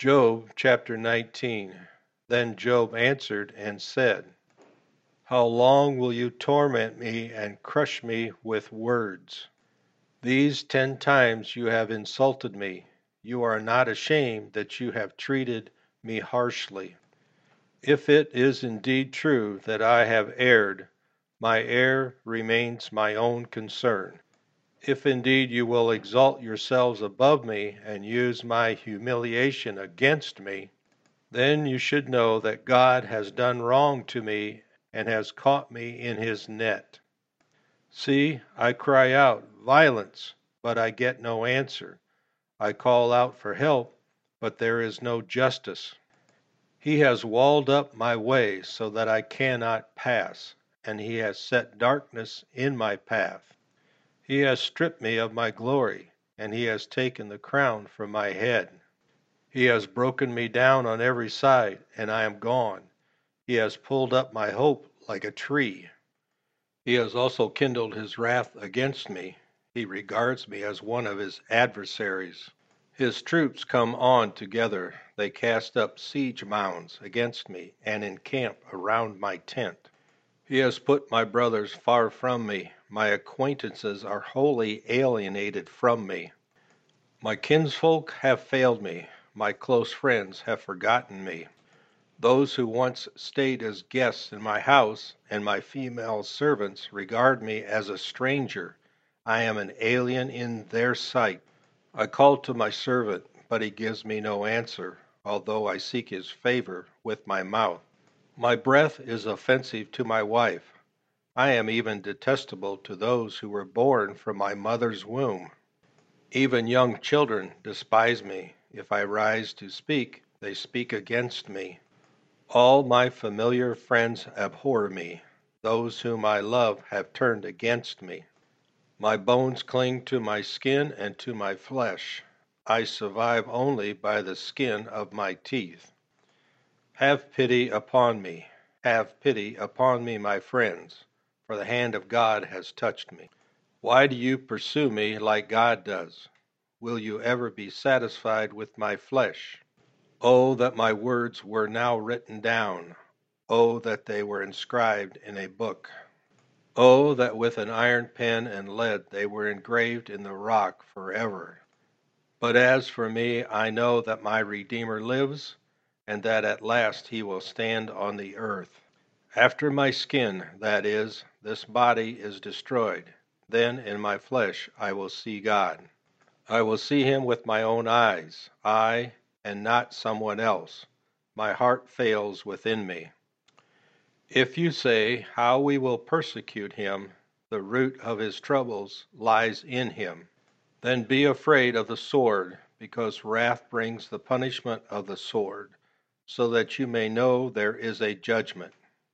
Job chapter 19. Then Job answered and said, How long will you torment me and crush me with words? These 10 times you have insulted me. You are not ashamed that you have treated me harshly. If it is indeed true that I have erred, my error remains my own concern. If indeed you will exalt yourselves above me and use my humiliation against me, then you should know that God has done wrong to me and has caught me in his net. See, I cry out, violence, but I get no answer. I call out for help, but there is no justice. He has walled up my way so that I cannot pass, and he has set darkness in my path. He has stripped me of my glory, and he has taken the crown from my head. He has broken me down on every side, and I am gone. He has pulled up my hope like a tree. He has also kindled his wrath against me. He regards me as one of his adversaries. His troops come on together. They cast up siege mounds against me and encamp around my tent. He has put my brothers far from me. My acquaintances are wholly alienated from me. My kinsfolk have failed me. My close friends have forgotten me. Those who once stayed as guests in my house and my female servants regard me as a stranger. I am an alien in their sight. I call to my servant, but he gives me no answer, although I seek his favor with my mouth. My breath is offensive to my wife. I am even detestable to those who were born from my mother's womb. Even young children despise me. If I rise to speak, they speak against me. All my familiar friends abhor me. Those whom I love have turned against me. My bones cling to my skin and to my flesh. I survive only by the skin of my teeth. Have pity upon me. Have pity upon me, my friends, for the hand of God has touched me. Why do you pursue me like God does? Will you ever be satisfied with my flesh? Oh, that my words were now written down. Oh, that they were inscribed in a book. Oh, that with an iron pen and lead they were engraved in the rock forever. But as for me, I know that my Redeemer lives, and that at last he will stand on the earth. After my skin, that is, this body is destroyed, then in my flesh I will see God. I will see him with my own eyes, I, and not someone else. My heart fails within me. If you say, How we will persecute him, the root of his troubles lies in him. Then be afraid of the sword, because wrath brings the punishment of the sword, so that you may know there is a judgment.